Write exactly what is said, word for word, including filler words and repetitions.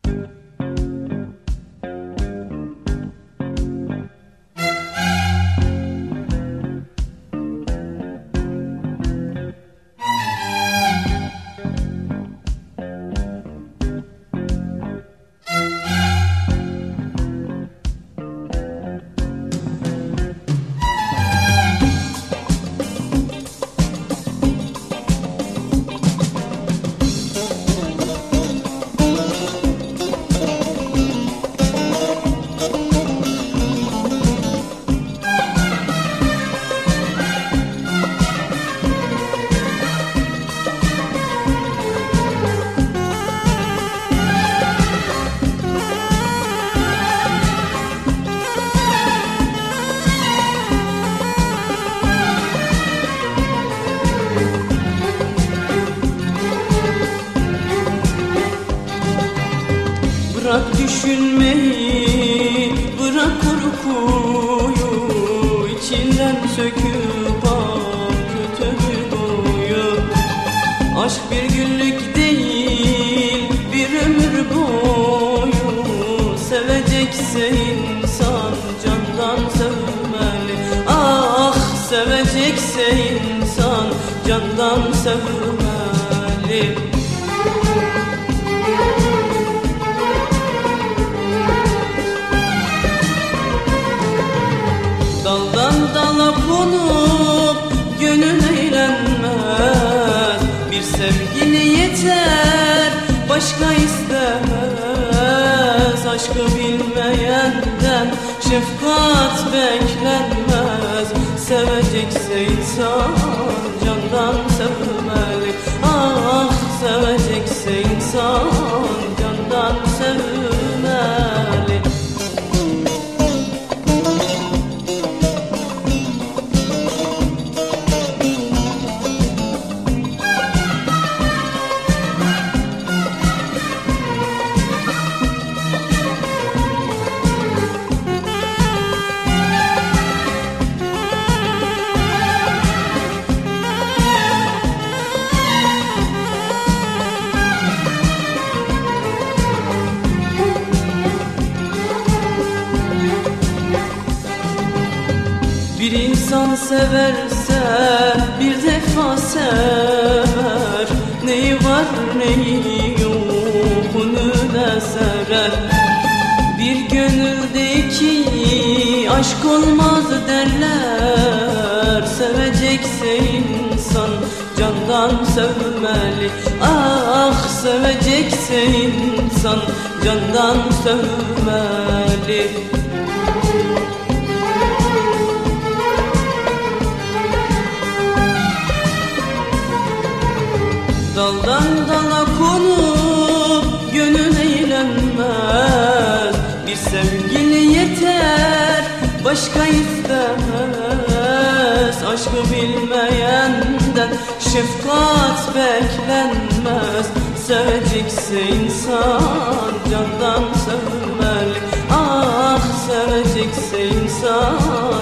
Bırak düşünmeyi, bırak korkuyu, içinden söküp al kötü duyguyu. Aşk bir günlük değil, bir ömür boyu. Sevecekse insan candan sevmeli. Ah, sevecekse insan candan sevmeli. Daldan dala konup gönül eğlenmez. Bir sevgili yeter, başka istemez. Aşkı bilmeyenden şefkat beklenmez. Sevecekse insan candan sevmeli. Ah, sevecekse insan candan sevmeli. Bir insan severse bir defa sever. Neyi var neyi yok onu da sever. Bir gönülde iki aşk olmaz derler. Sevecekse insan candan sevmeli. Ah, sevecekse insan candan sevmeli. Daldan dala konup gönül eğlenmez. Bir sevgili yeter, başka istemez. Aşkı bilmeyenden şefkat beklenmez. Sevecekse insan candan sevmeli. Ah, sevecekse insan